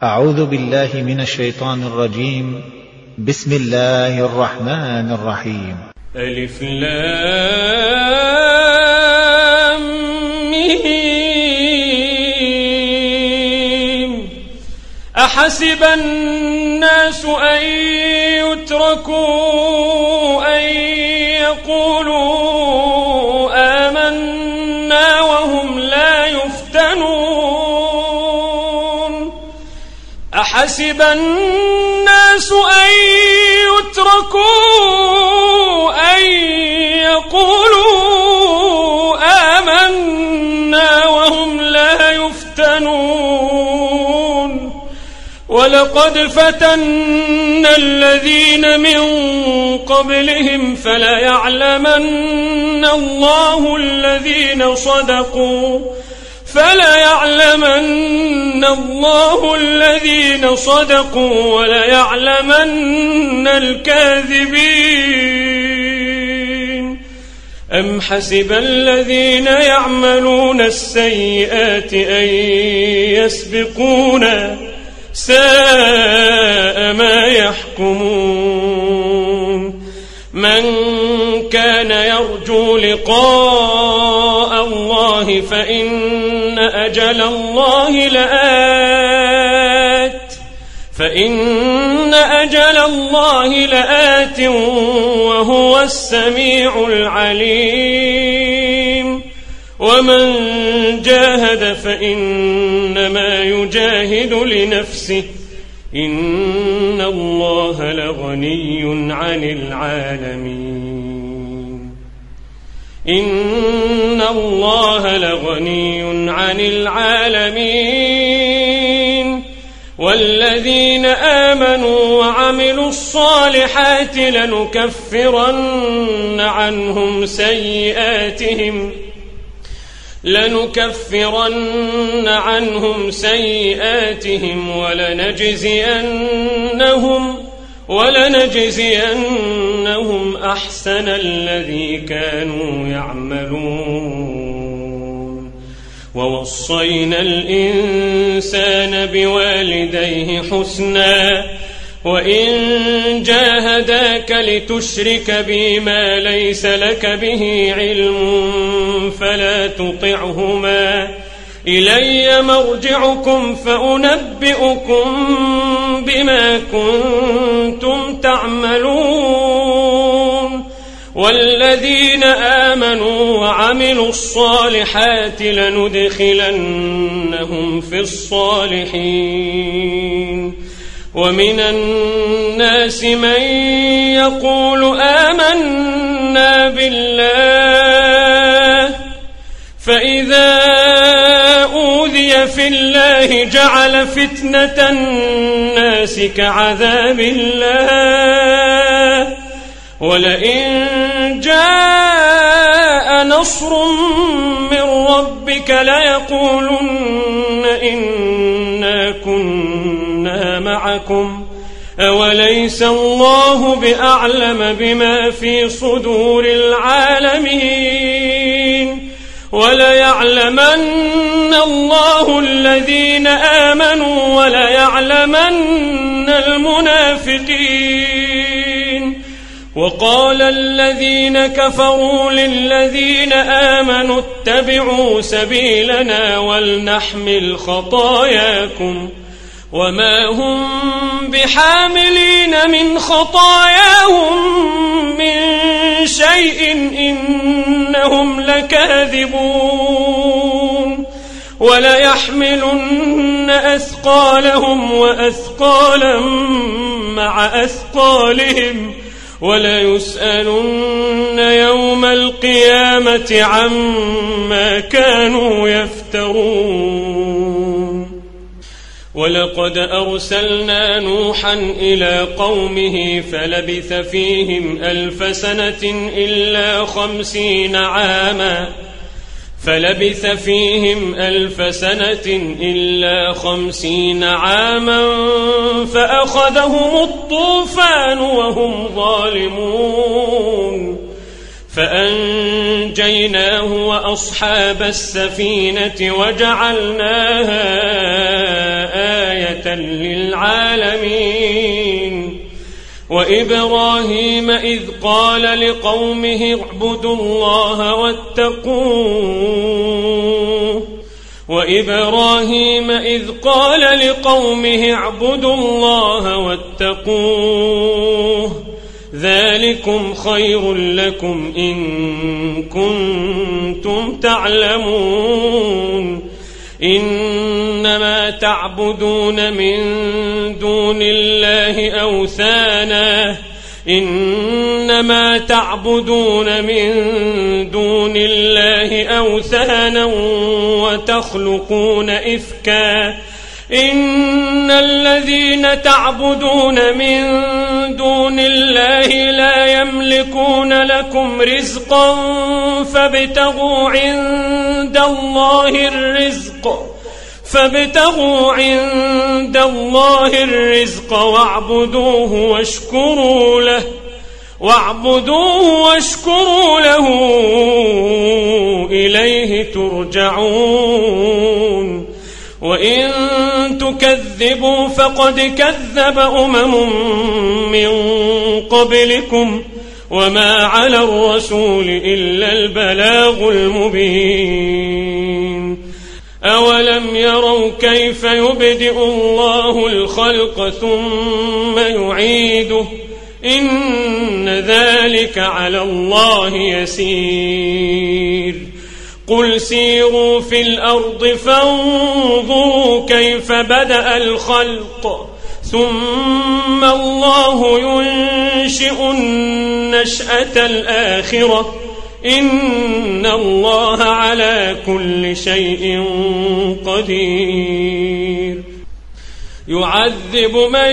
أعوذ بالله من الشيطان الرجيم. بسم الله الرحمن الرحيم. ألف لام ميم. أحسب الناس أن يتركوا أن يقولوا آمنا وهم لا يفتنون. أحسب الناس أن يتركوا أن يقولوا آمنا وهم لا يفتنون. ولقد فتنا الذين من قبلهم فليعلمن الله الذين صدقوا وليعلمن الكاذبين. أم حسب الذين يعملون السيئات أن يسبقونا ساء ما يحكمون. من كان يرجو لقاء الله فإن أجل الله لآت وهو السميع العليم. ومن جاهد فإنما يجاهد لنفسه إن الله لغني عن العالمين. والذين آمنوا وعملوا الصالحات لنكفرن عنهم سيئاتهم ولنجزينهم أحسن الذي كانوا يعملون. ووصينا الإنسان بوالديه حسنا وإن جاهداك لتشرك بي ما ليس لك به علم فلا تطعهما. إلي مرجعكم فأنبئكم بما كنتم تعملون. والذين آمنوا وعملوا الصالحات لندخلنهم في الصالحين. ومن الناس من يقول آمنا بالله فإذا أوذي في الله جعل فتنة الناس كعذاب الله. ولئن جاء نصر من ربك ليقولن إنا كنا معكم أوليس الله بأعلم بما في صدور العالمين. وليعلمن الله الذين آمنوا وليعلمن المنافقين. وقال الذين كفروا للذين آمنوا اتبعوا سبيلنا ولنحمل خطاياكم وما هم بحاملين من خطاياهم من شيء إنهم لكاذبون. وليحملن أثقالهم وأثقالا مع أثقالهم وليسألن يوم القيامة عما كانوا يفترون. ولقد أرسلنا نوحا إلى قومه فلبث فيهم 1000 سنة إلا 50 عاما فأخذهم الطوفان وهم ظالمون. فأنجيناه وأصحاب السفينة وجعلناها آية للعالمين وإبراهيم إذ قال لقومه اعبدوا الله واتقوه ذلكم خير لكم إن كنتم تعلمون إنما تعبدون من دون الله أوثانا وتخلقون إفكا إن الذين تعبدون من دون الله لا يملكون لكم رزقا فابتغوا عند الله الرزق واعبدوه واشكروا له إليه ترجعون وإن تكذبوا فقد كذب من قبلكم وما على الرسول إلا البلاغ المبين أولم يروا كيف يبدئ الله الخلق ثم يعيده إن ذلك على الله يسير قل سيروا في الأرض فانظروا كيف بدأ الخلق ثم الله ينشئ النشأة الآخرة إن الله على كل شيء قدير يعذب من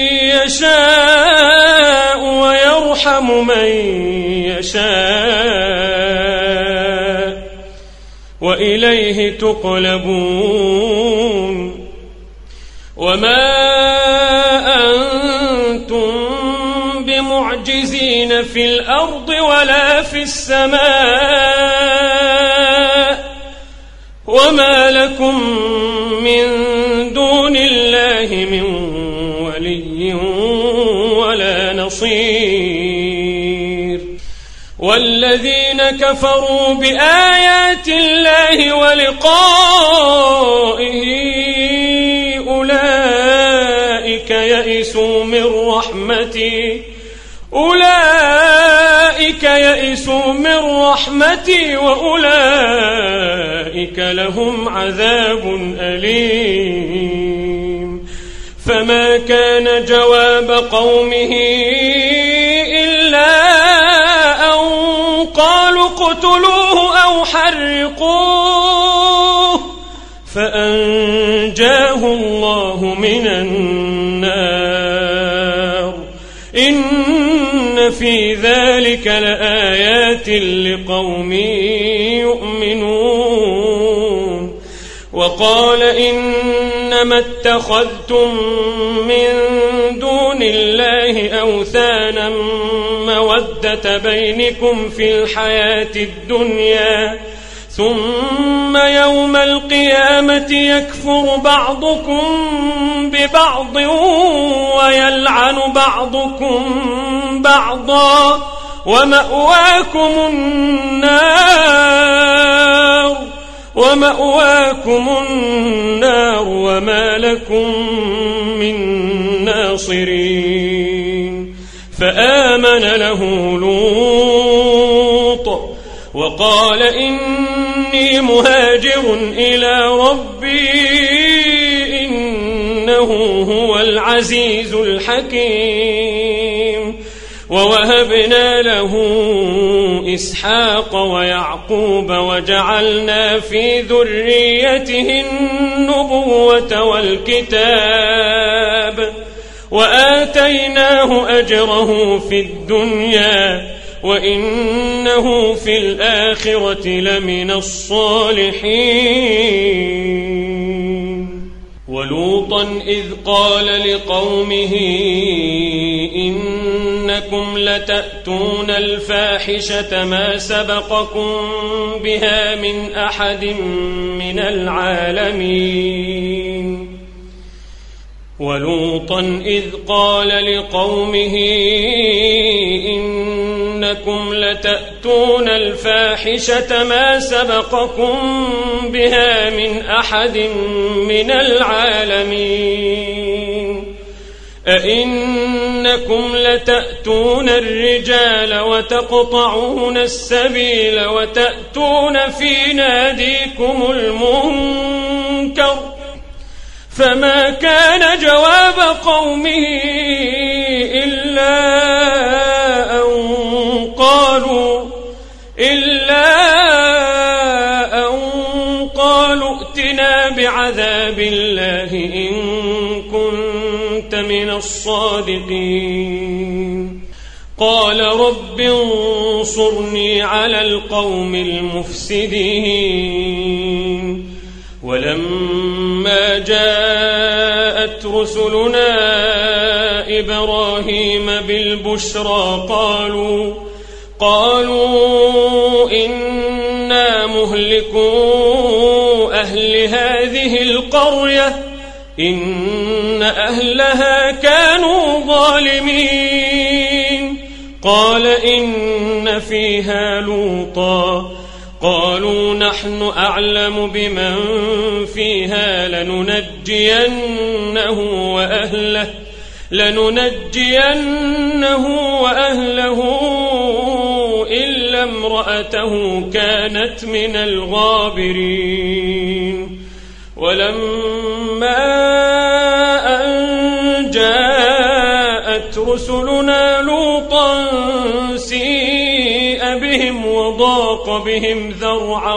يشاء ويرحم من يشاء وإليه تقلبون وما أنتم بمعجزين في الأرض ولا في السماء وما لكم من دون الله من ولي ولا نصير والذين كفروا بآيات الله ولقائه أولئك يئسوا من رحمتي وأولئك لهم عذاب أليم فما كان جواب قومه إلا أن قالوا اقتلوه أو حرقوه فأنجاه الله من النار إن في ذلك لآيات لقوم يؤمنون وقال إنما اتخذتم من دون الله أوثانا مودة بينكم في الحياة الدنيا ثم يوم القيامة يكفر بعضكم ببعض ويلعن بعضكم بعضا ومأواكم النار وما لكم من ناصرين فآمن له لوط وقال إني مهاجر إلى ربي إنه هو العزيز الحكيم ووهبنا له إسحاق ويعقوب وجعلنا في ذريته النبوة والكتاب وآتيناه أجره في الدنيا وإنه في الآخرة لمن الصالحين ولوطا إذ قال لقومه إن إنكم لتأتون الفاحشة ما سبقكم بها من أحد من العالمين ولوطا إذ قال لقومه إنكم لتأتون الفاحشة ما سبقكم بها من أحد من العالمين أئنكم لتأتون الرجال وتقطعون السبيل وتأتون في ناديكم المنكر فما كان جواب قومه إلا أن قالوا ائتنا بعذاب الله إن كنت من الصادقين قال رب انصرني على القوم المفسدين ولما جاءت رسلنا إبراهيم بالبشرى قالوا إنا مهلكو أهل هذه القرية إن أهلها كانوا ظالمين قال إن فيها لوطا قالوا نحن أعلم بمن فيها لننجينه وأهله إلا امرأته كانت من الغابرين ولما أن جاءت رسلنا لوطا سيء بهم وضاق بهم ذرعا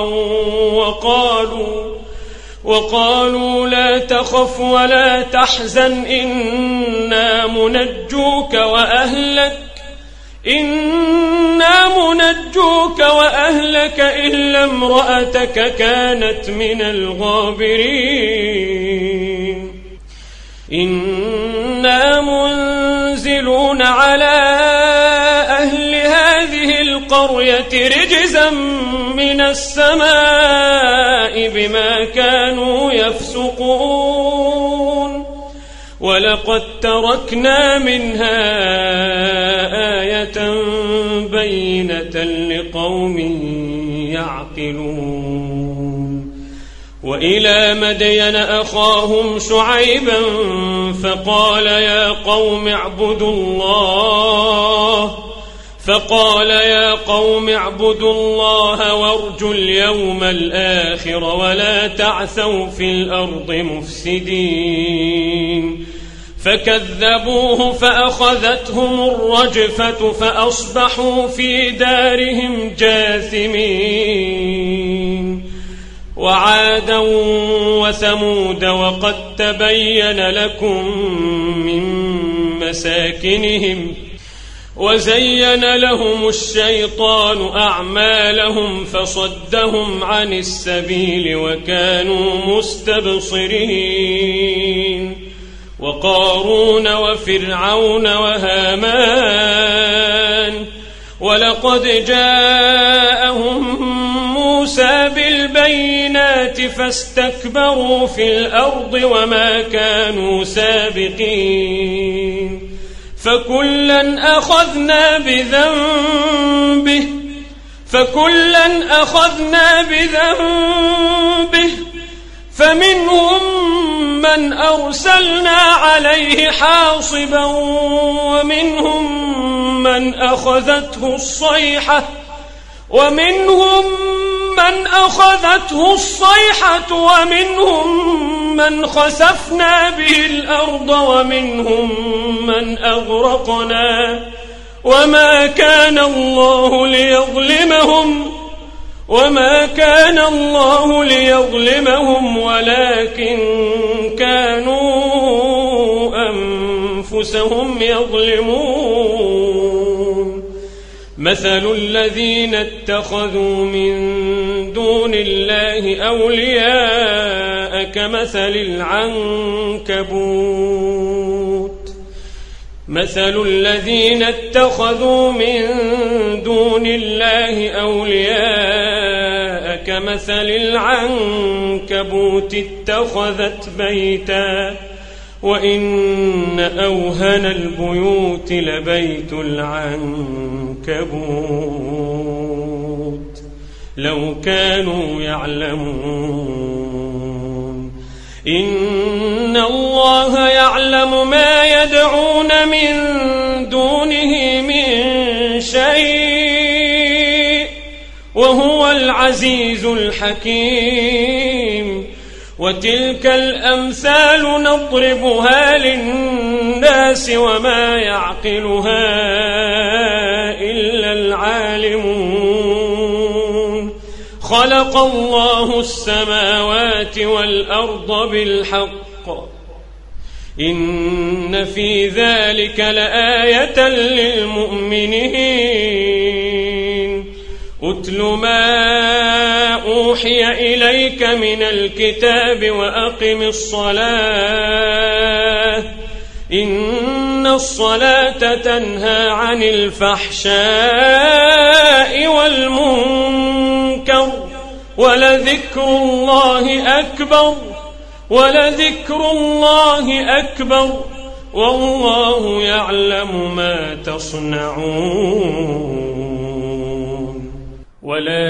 وقالوا لا تخف ولا تحزن إنا منجوك وأهلك إلا امرأتك كانت من الغابرين إنا منزلون على أهل هذه القرية رجزا من السماء بما كانوا يفسقون ولقد تركنا منها آية بينة لقوم يعقلون وإلى مدين أخاهم شعيبا فقال يا قوم اعبدوا الله وارجوا اليوم الآخر ولا تعثوا في الأرض مفسدين فكذبوه فأخذتهم الرجفة فأصبحوا في دارهم جاثمين وعادا وثمود وقد تبين لكم من مساكنهم وزين لهم الشيطان أعمالهم فصدهم عن السبيل وكانوا مستبصرين وقارون وفرعون وهامان ولقد جاءهم موسى بالبينات فاستكبروا في الأرض وما كانوا سابقين فكلا أخذنا بذنبه فمنهم من أرسلنا عليه حاصبا ومنهم من أخذته الصيحة ومنهم من خسفنا به الأرض ومنهم من أغرقنا وما كان الله ليظلمهم ولكن كانوا أنفسهم يظلمون مثل الذين اتخذوا من دون الله أولياء كمثل العنكبوت مثل الذين اتخذوا من دون الله أولياء كمثل العنكبوت اتخذت بيتا وإن أوهن البيوت لبيت العنكبوت لو كانوا يعلمون إن الله يعلم ما يدعون من دونه من شيء وهو العزيز الحكيم وتلك الأمثال نضربها للناس وما يعقلها إلا العالمون خلق الله السماوات والأرض بالحق إن في ذلك لآية للمؤمنين أتل ما أوحي إليك من الكتاب وأقم الصلاة إن الصلاة تنهى عن الفحشاء والمنكر ولذكر الله أكبر والله يعلم ما تصنعون ولا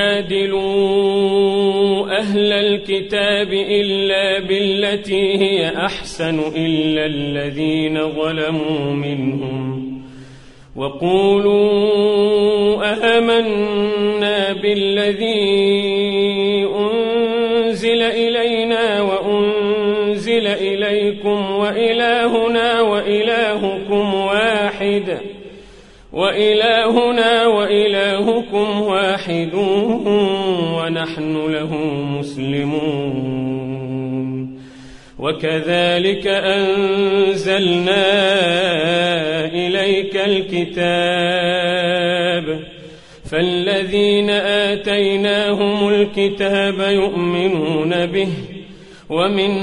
تجادلوا أهل الكتاب إلا بالتي هي أحسن إلا الذين ظلموا منهم وقولوا آمنا بالذي أنزل إلينا وأنزل إليكم وإلهنا وإلهكم واحد ونحن له مسلمون وكذلك أنزلنا إليك الكتاب فالذين آتيناهم الكتاب يؤمنون به ومن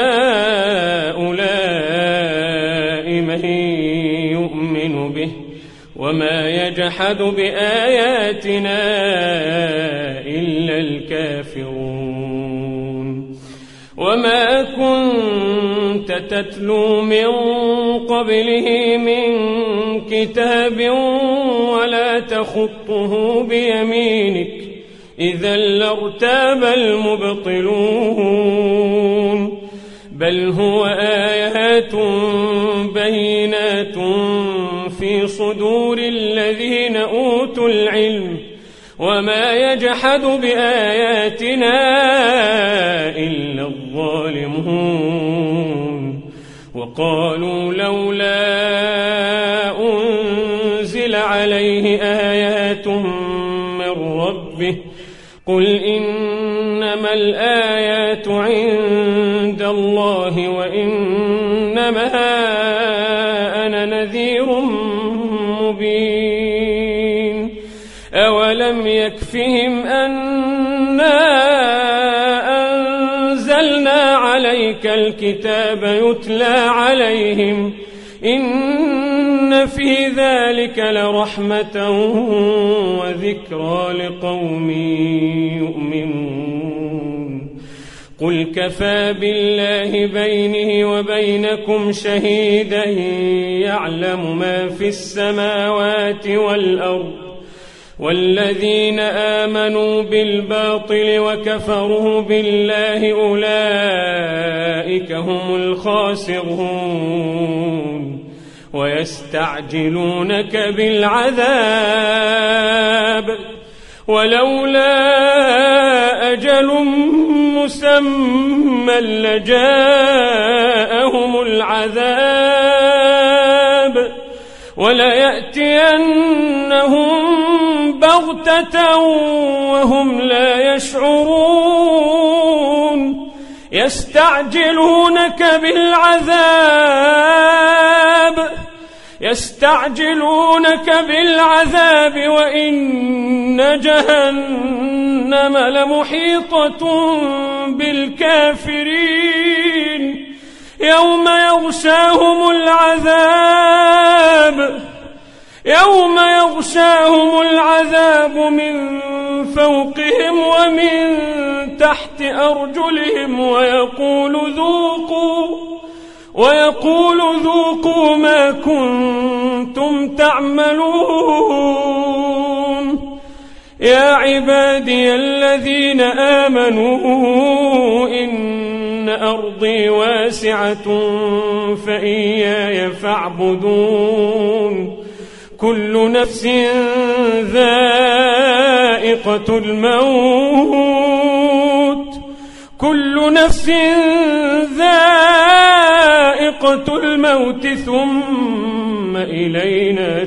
هؤلاء من يؤمن به وما يجحد بآياتنا إلا الكافرون وما كنت تتلو من قبله من كتاب ولا تخطه بيمينك إذا لارتاب المبطلون بل هو آيات بينات في صدور الذين أوتوا العلم وما يجحد بآياتنا إلا الظالمون وقالوا لولا أنزل عليه آيات من ربه قل إنما الآيات عند الله وإنما أنا نذير مبين أولم يكفهم أنا أنزلنا عليك الكتاب يتلى عليهم إن في ذلك لرحمة وذكرى لقوم يؤمنون قل كفى بالله بيني وبينكم شهيدا يعلم ما في السماوات والأرض والذين آمنوا بالباطل وكفروا بالله أولئك هم الخاسرون ويستعجلونك بالعذاب ولولا أجل مسمى لجاءهم العذاب وليأتينهم بغتة وهم لا يشعرون يستعجلونك بالعذاب وإن جهنم لمحيطة بالكافرين يوم يغشاهم العذاب يوم يغشاهم العذاب من فوقهم ومن تحت أرجلهم ويقول ذوقوا ما كنتم تعملون. يا عبادي الذين آمنوا إن أرضي واسعة فإياي فاعبدون. كل نفس ذائقة الموت ثم إلينا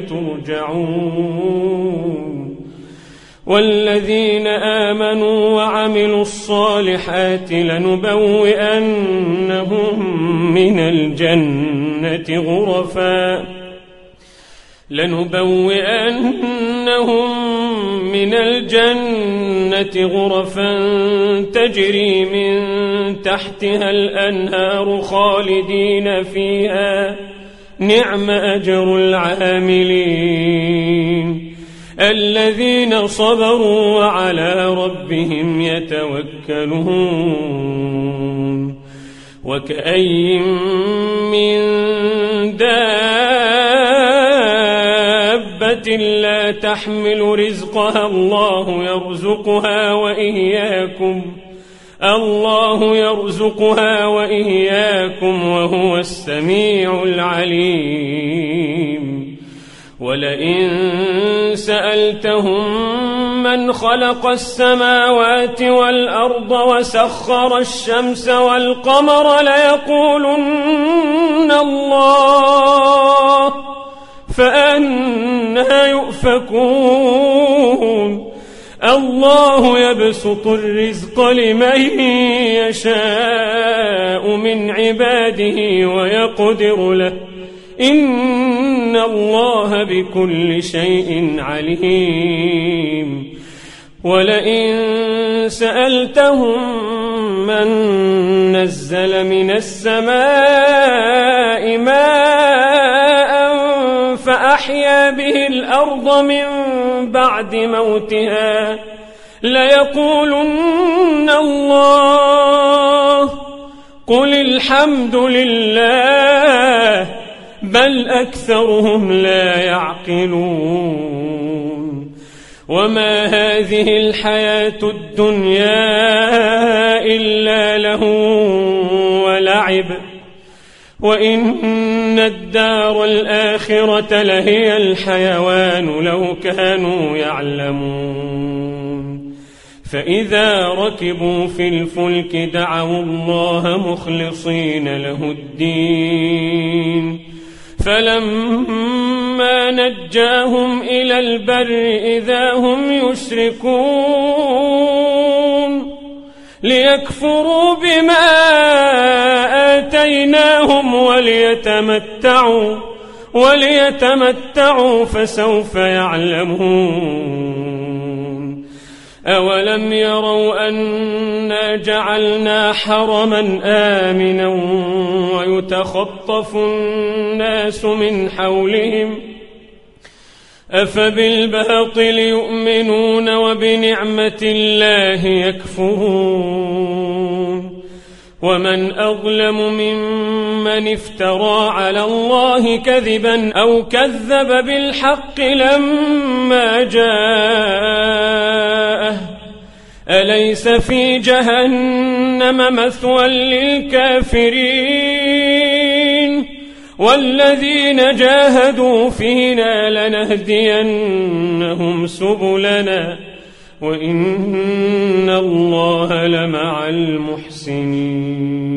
ترجعون. والذين آمنوا وعملوا الصالحات لنبوئنهم من الجنة غرفا تجري من تحتها الأنهار خالدين فيها نعم أجر العاملين الذين صبروا وعلى ربهم يتوكلون. وكأي من دابة لا تحمل رزقها الله يرزقها وإياكم وهو السميع العليم. ولئن سألتهم من خلق السماوات والأرض وسخر الشمس والقمر ليقولن الله فأنى يؤفكون. الله يبسط الرزق لمن يشاء من عباده ويقدر له إن الله بكل شيء عليم. ولئن سألتهم من نزل من السماء ماء فأحيا به الأرض من بعد موتها ليقولن الله قل الحمد لله بل أكثرهم لا يعقلون. وما هذه الحياة الدنيا إلا لهو ولعب وإن الدار الآخرة لهي الحيوان لو كانوا يعلمون. فإذا ركبوا في الفلك دعوا الله مخلصين له الدين فلما نجاهم إلى البر إذا هم يشركون ليكفروا بما آتيناهم وليتمتعوا فسوف يعلمون. أولم يروا أنا جعلنا حرما آمنا ويتخطف الناس من حولهم أفبالباطل يؤمنون وبنعمة الله يكفرون. ومن أظلم ممن افترى على الله كذبا أو كذب بالحق لما جاءه أليس في جهنم مثوى للكافرين والذين جاهدوا فينا لنهدينهم سبلنا وإن الله لمع المحسنين.